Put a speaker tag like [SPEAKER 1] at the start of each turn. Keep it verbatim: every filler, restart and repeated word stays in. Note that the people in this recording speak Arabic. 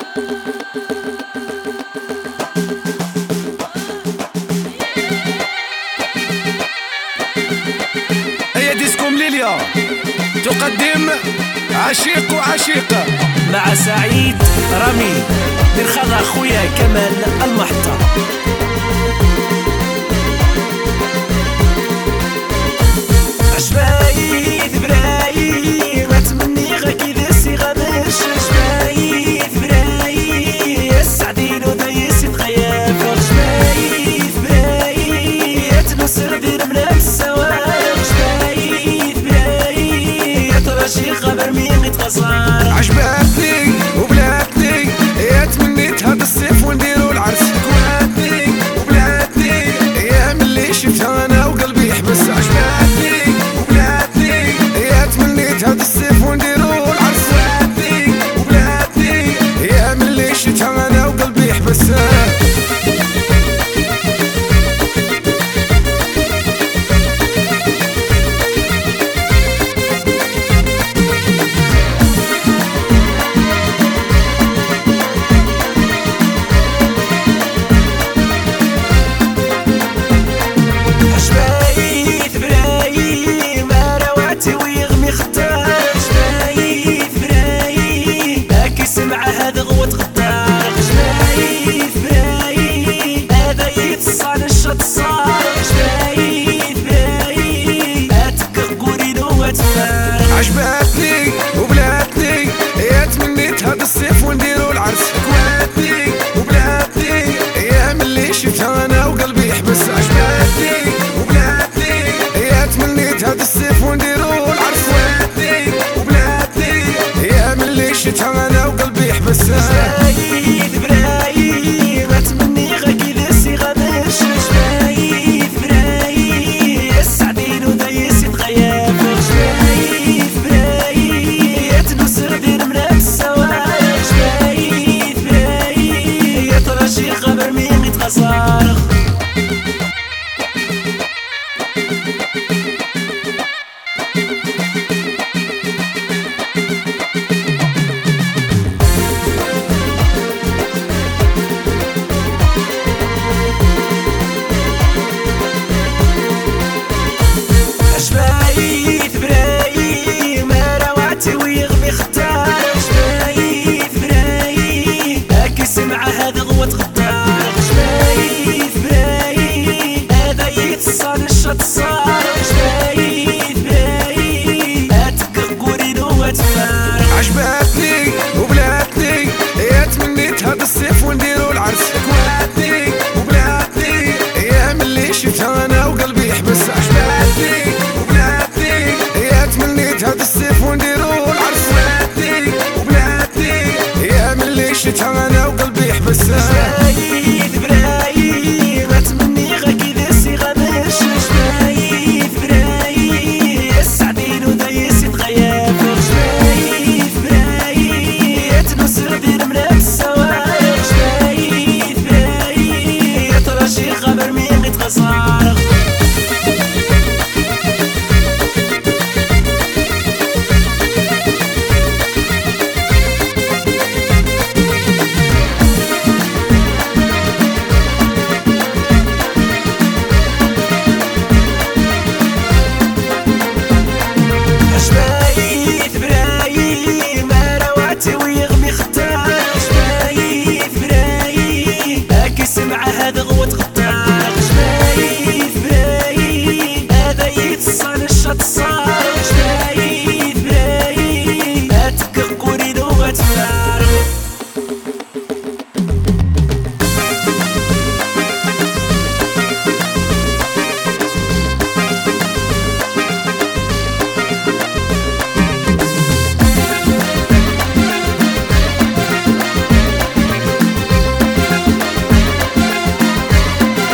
[SPEAKER 1] هي ديسكوم ليليا تقدم عشيق وعشيقة
[SPEAKER 2] مع سعيد رامي بالخضر خويا كمال المحطة. عشبايت براي ما تمني غا كي سي غادرش عشبايت براي السعدين ودايس يتغير عشبايت براي تنصر دير من السوار عشبايت براي تراشي خبر مين يتغصر
[SPEAKER 1] عجبتني وبلاتني يا تمنيت هاد الصيف ونديرو العرس كواتني وبلاتني يا ملي شفتها انا وقلبي يحبس عجبتني وبلاتني يا تمنيت هاد الصيف ونديرو العرس كواتني وبلاتني يا ملي شفتها انا وقلبي يحبس عجبتني وبلاتني يا تمنيت هاد الصيف ونديرو العرس كواتني وبلاتني يا ملي شفتها انا وقلبي يحبس عجبتني وبلاتني يا تمنيت هاد الصيف ونديرو العرس كواتني وبلاتني يا ملي شفتها انا وقلبي يحبس
[SPEAKER 2] عشبايت براي ما تمني غا كي سي غادرش عشبايت براي السعدين ودايس يتغير خبر مين يتغصر عشبايت براي ما روعتي ويغمي ختار عشبايت براي هاكي سمعة هذا غوة غدار عشبايت براي هذا يتصال الشط صار عشبايت براي هاتك قورين وتفار
[SPEAKER 1] عجبتني وبلاتني يا تمنيت هاد الصيف ونديرو العرس كواتني وبلاتني يا ملي شفتها انا وقلبي يحبس عجبتني وبلاتني يا تمنيت هاد الصيف ونديرو العرس كواتني وبلاتني يا ملي شفتها انا وقلبي يحبس
[SPEAKER 2] عشبايت براي ما تمني غا كي سي غادرش عشبايت براي السعدين ودايس يتغير عشبايت براي تنصر دير من السوار عشبايت براي تراشي خبر مين يتغصر عشبايت